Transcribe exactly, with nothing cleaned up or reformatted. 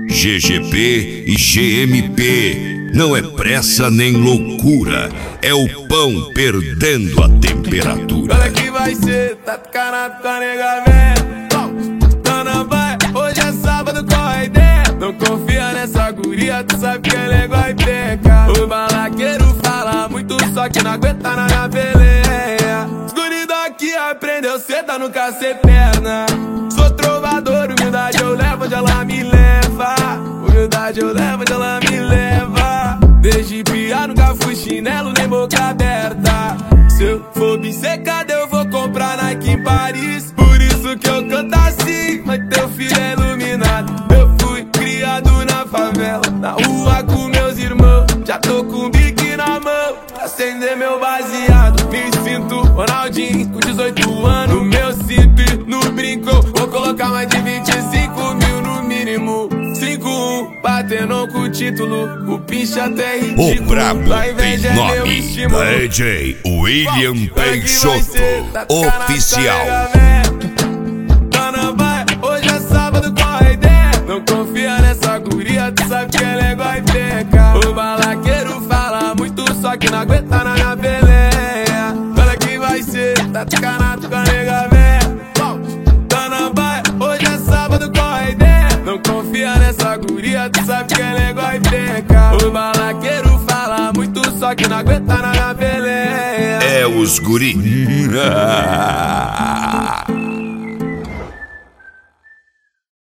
G G P e G M P. Não é pressa nem loucura, é o pão perdendo a temperatura. Olha que vai ser, tá canado com a nega velha. Tá na baia, hoje é sábado, corre dentro. Não confia nessa guria, tu sabe que ela é igual e peca. O balaqueiro fala muito, só que não aguenta na minha peleia. Os guri daqui aprendeu cedo a nunca ser perna. Sou trovador, humildade eu levo onde ela me leva. Humildade eu levo onde ela me leva. Desde piar nunca fui chinelo nem boca aberta. Se eu for bissecado eu vou comprar Nike em Paris. Por isso que eu canto assim, mas teu filho é iluminado. Eu fui criado na favela, na rua com meus irmãos. Já tô com um bique na mão, acender meu baseado. Me sinto Ronaldinho com dezoito anos. No meu simples, no brinco, vou colocar mais de vinte e cinco mil no mínimo. cinco um, batendo com o título, o pinche até ridículo. O brabo tem nome, D J William Peixoto, oficial. Tá na baia, hoje é sábado, corre dentro. Não confia nessa guria, tu sabe que ela é igual e peca. O balaqueiro fala muito, só que não aguenta na minha peleia. Olha que vai ser, tá canado com a nega velha. Tá na baia, hoje é sábado, corre dentro. Não confia nessa guria, tu sabe que ela é igual e peca. O balaqueiro fala muito, só que não aguenta na minha peleia. É os guri.